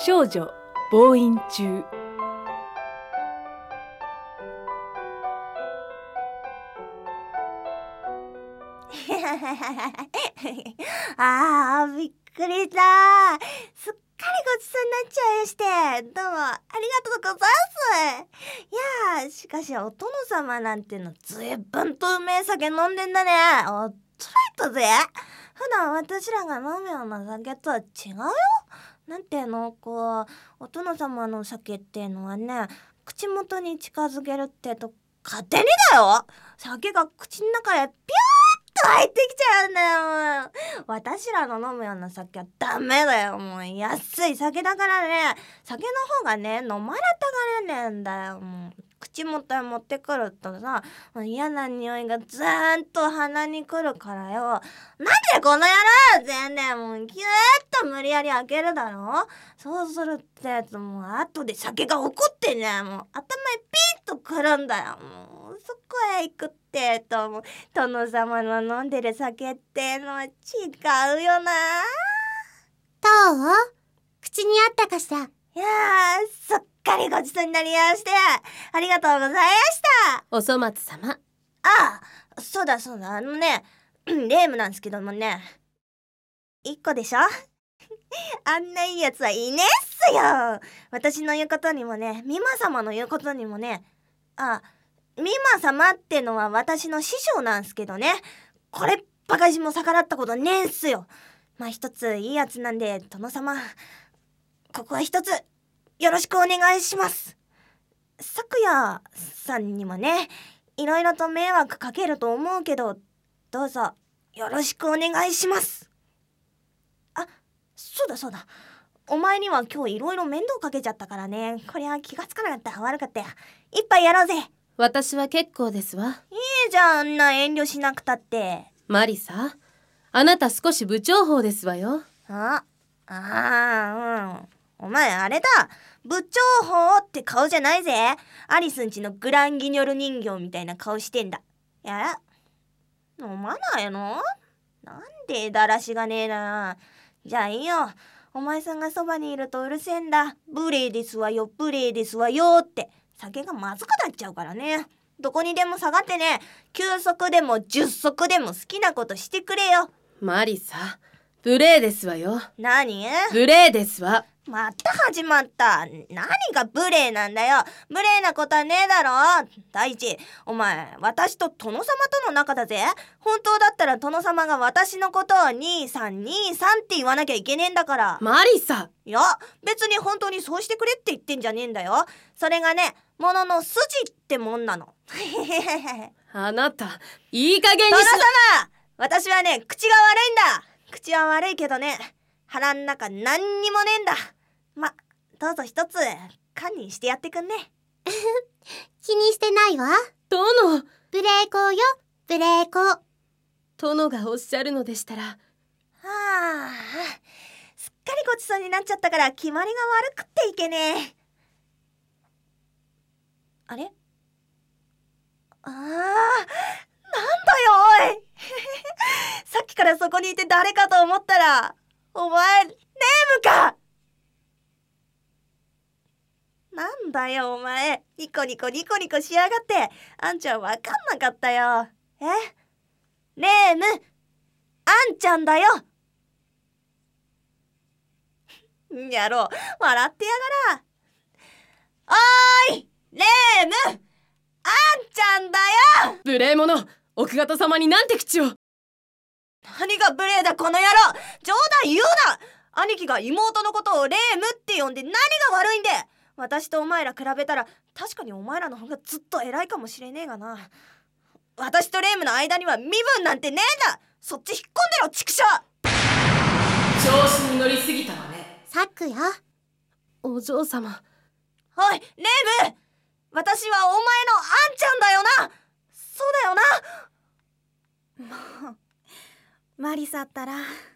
少女暴飲中。 びっくりした。すっかりごちそうになっちゃいまして、どうもありがとうございます。いやしかしお殿様なんてのずいぶんとうめえ酒飲んでんだね。驚いたぜ。普段私らが飲むような酒とは違うよ。なんていうの、お殿様の酒ってのはね、口元に近づけるってと勝手にだよ、酒が口の中へピューッと入ってきちゃうんだよ。私らの飲むような酒はダメだよ。もう安い酒だからね、酒の方がね飲まれたがれねえんだよ。もう口元へ持ってくるとさ、嫌な匂いがずーんと鼻に来るからよ。なんでこの野郎全然もうギューッと無理やり開けるだろ。そうするってもう後で酒が怒ってね、もう頭へピンとくるんだよ。もうそこへ行くってと、もう殿様の飲んでる酒ってのは違うよな。 どう？口にあったかしら？ いやすっかりごちそうになりまして、ありがとうございました。 お粗末様。 そうだ、レ夢ムなんですけどもね、1個でしょあんないいやつはいねえっすよ。私の言うことにもね、美馬様の言うことにもね、美馬様ってのは私の師匠なんすけどね、これっばかしも逆らったことねえんすよ。まあ一ついいやつなんで、殿様ここは一つよろしくお願いします。昨夜さんにもね、いろいろと迷惑かけると思うけど、どうぞよろしくお願いします。そうだ、お前には今日いろいろ面倒かけちゃったからね、こりゃ気がつかなかった。悪かったよ。一杯やろうぜ。 私は結構ですわ。 いいじゃん、あんな遠慮しなくたって。 マリサ、あなた少し不調法ですわよ。 お前あれだ、不調法って顔じゃないぜ。アリスんちのグランギニョル人形みたいな顔してんだ。飲まないの？なんでだらしがねえな。じゃあいいよ、お前さんがそばにいるとうるせえんだ。無礼ですわよ、無礼ですわよって。酒がまずくなっちゃうからね。どこにでも下がってね、9足でも10足でも好きなことしてくれよ。 マリサ、無礼ですわよ。 何？ 無礼ですわ。 また始まった。何が無礼なんだよ。無礼なことはねえだろ。第一、お前私と殿様との仲だぜ。本当だったら殿様が私のことを兄さんって言わなきゃいけねえんだから。 マリサ、 いや別に本当にそうしてくれって言ってんじゃねえんだよ。それがね、ものの筋ってもんなの。 あなたいい加減に殿様、私はね、口が悪いんだ。口は悪いけどね、腹ん中何にもねえんだ。どうぞ一つ堪忍してやってくんね。 気にしてないわ。 殿。 無礼講よ、無礼講。 殿がおっしゃるのでしたら。 すっかりごちそうになっちゃったから決まりが悪くっていけねえ。あれ？なんだよおいさっきからそこにいて誰かと思ったら、お前レームか。なんだよお前、ニコニコしやがって。あんちゃんわかんなかったよ。レーム、あんちゃんだよ。やろう、笑ってやがら。おーいレーム、あんちゃんだよ。 無礼者、奥方様になんて口を。 何が無礼だこの野郎。冗談言うな。兄貴が妹のことをレームって呼んで何が悪いんで。私とお前ら比べたら確かにお前らの方がずっと偉いかもしれねえがな。私とレームの間には身分なんてねえんだ。そっち引っ込んでろ畜生。 調子に乗りすぎたわね。 昨夜、 お嬢様。 おいレーム、私はお前のあんちゃんだよな。そうだよな。もうマリサったら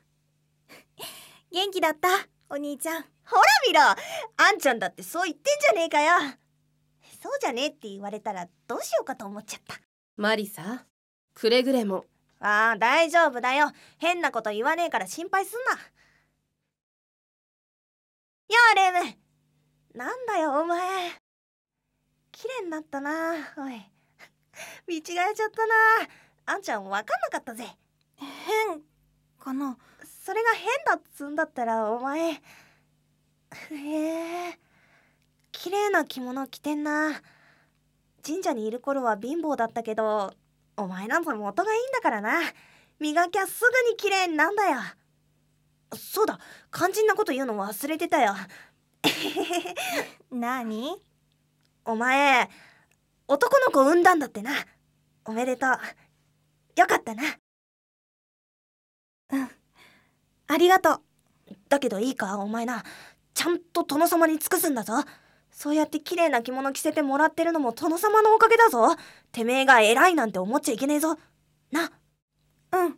元気だった？お兄ちゃん。ほら見ろ、あんちゃんだってそう言ってんじゃねえかよ。そうじゃねえって言われたらどうしようかと思っちゃった。 マリサ、くれぐれも。 大丈夫だよ。変なこと言わねえから心配すんな。 やあレム、なんだよお前。綺麗になったな。おい、見違えちゃったな。あんちゃん分かんなかったぜ。 変かな。 それが変だっつんだったらお前、へえ、綺麗な着物着てんな。神社にいる頃は貧乏だったけど、お前なんぞ元がいいんだからな。磨きゃすぐに綺麗になんだよ。そうだ、肝心なこと言うの忘れてたよ。 なに？ お前、男の子産んだんだってな。おめでとう。よかったな。 ありがとう。 だけどいいか、お前な、ちゃんと殿様に尽くすんだぞ。そうやって綺麗な着物着せてもらってるのも殿様のおかげだぞ。てめえが偉いなんて思っちゃいけねえぞ。な。 うん。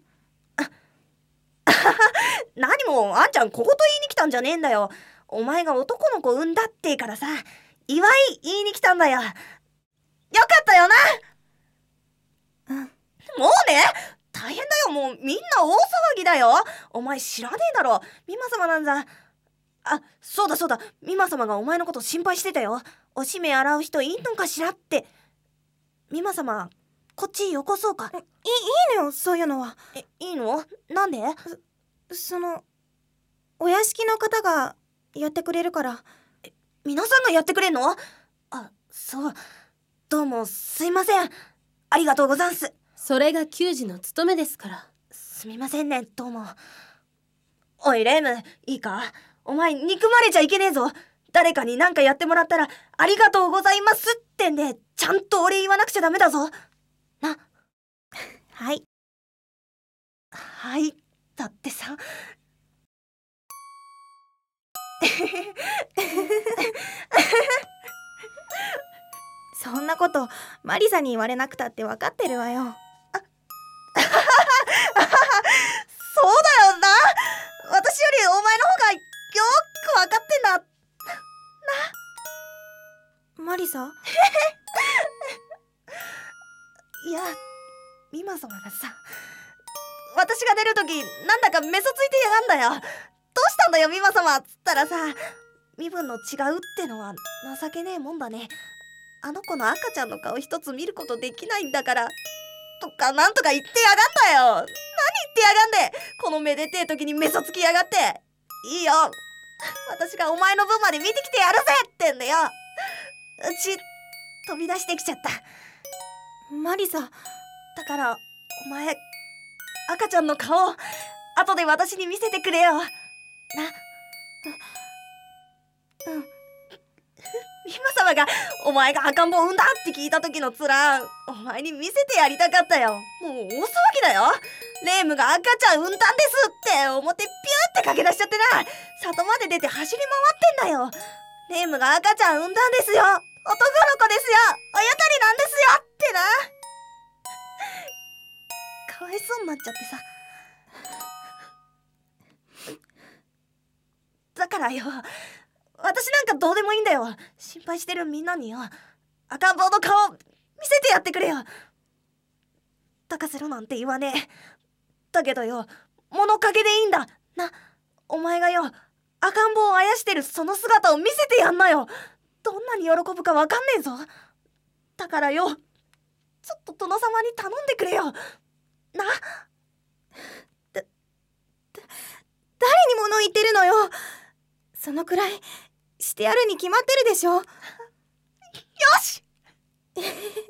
何もあんちゃん小言言いに来たんじゃねえんだよ。お前が男の子産んだってからさ、祝い言いに来たんだよ。よかったよな。もうね、大変だよ。もうみんな大騒ぎだよ。お前知らねえだろ、美馬様なんざ。あ、そうだそうだ、美馬様がお前のこと心配してたよ。おしめ洗う人いんのかしらって。美馬様、こっちよこそうか。 いいのよ、そういうのは。 いいの？なんで？ お屋敷の方がやってくれるから。 皆さんがやってくれんの？あ、そう。どうもすいません。ありがとうござんす。 それが給仕の務めですから。 すみませんね、どうも。おいレイム、いいか？お前憎まれちゃいけねえぞ。誰かに何かやってもらったらありがとうございますってんでちゃんとお礼言わなくちゃダメだぞ。な。 はい。 はい、だってさ。 そんなことマリサに言われなくたって分かってるわよ。 そうだよな。私よりお前の方がよく分かってんだ。 マリサ？ いや、美馬様がさ、私が出るときなんだかメソついてやがんだよ。どうしたんだよ美馬様っつったらさ、身分の違うってのは情けねえもんだね。あの子の赤ちゃんの顔一つ見ることできないんだからとかなんとか言ってやがんだよ。何言ってやがんで、このめでてえ時にメソつきやがって。いいよ、私がお前の分まで見てきてやるぜってんだよ。うち飛び出してきちゃった。 マリサ、 だからお前、赤ちゃんの顔後で私に見せてくれよな。美馬様がお前が赤ん坊産んだって聞いた時の面、お前に見せてやりたかったよ。もう大騒ぎだよ。レイムが赤ちゃん産んだんですって表ピューって駆け出しちゃってな、里まで出て走り回ってんだよ。レイムが赤ちゃん産んだんですよ、男の子ですよ、おゆかりなんですよってな。かわいそうになっちゃってさ。だからよ、私なんかどうでもいいんだよ。心配してるみんなによ、赤ん坊の顔見せてやってくれよ。抱かせろなんて言わねえ。だけどよ、物陰でいいんだな。お前がよ、赤ん坊をあやしてるその姿を見せてやんなよ。どんなに喜ぶかわかんねえぞ。だからよ、ちょっと殿様に頼んでくれよな。 誰に物言ってるのよ。そのくらいしてやるに決まってるでしょ。よしそ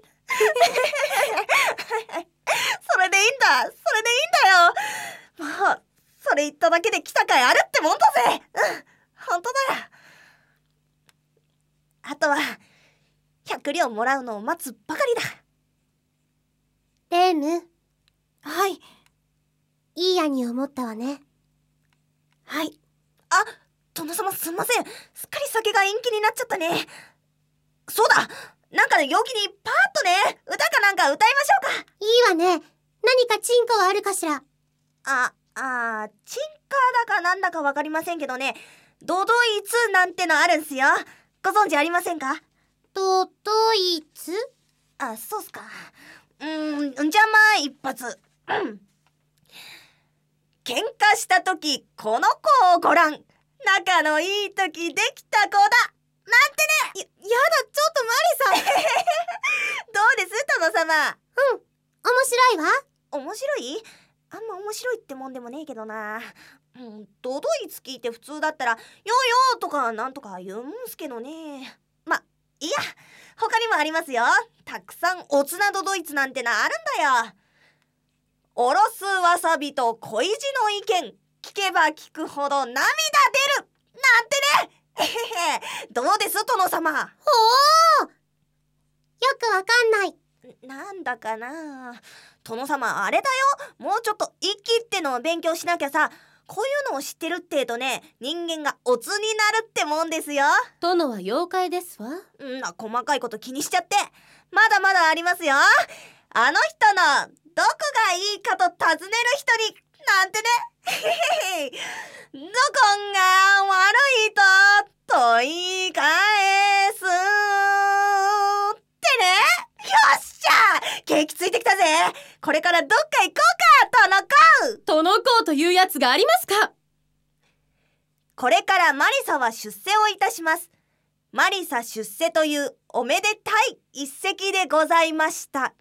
れでいいんだ、それでいいんだよ。もうそれ言っただけで来た甲斐あるってもんだぜ。本当だよ。あとは100両もらうのを待つばかりだ。 レーム、 はい。 いい兄を持ったわね。 はい。 あ、殿様すんません。すっかり酒が延期になっちゃったね。そうだ、なんか陽気にパーッとね、歌かなんか歌いましょうか。 いいわね。何かチンコはあるかしら。 チンカーだかなんだかわかりませんけどね、ドドイツなんてのあるんすよ。ご存知ありませんか？ ドイツ？ あ、そうっすか。じゃあまあ一発。喧嘩した時この子をご覧。 仲のいい時できた子だなんてね。 やだ、ちょっとマリさん。 どうです殿様。 面白いわ。 面白い？あんま面白いってもんでもねえけどな。ドドイツ聞いて普通だったらよよとかなんとか言うんすけどね。ま、いや他にもありますよ。たくさんおつなドドイツなんてのあるんだよ。おろすわさびと恋路の意見聞けば聞くほど涙出るなんてね。どうです殿様。 よくわかんない。 なんだかな。殿様あれだよ。もうちょっと生きってのを勉強しなきゃさ。こういうのを知ってるってとね、人間がオツになるってもんですよ。 殿は妖怪ですわ。 細かいこと気にしちゃって。まだまだありますよ。あの人のどこがいいかと尋ねる人になんてね。どこが悪いと問い返すってね。よっしゃ景気ついてきたぜ。これからどっか行こうか殿子。 殿公というやつがありますか。 これからマリサは出世をいたします。マリサ出世というおめでたい一席でございました。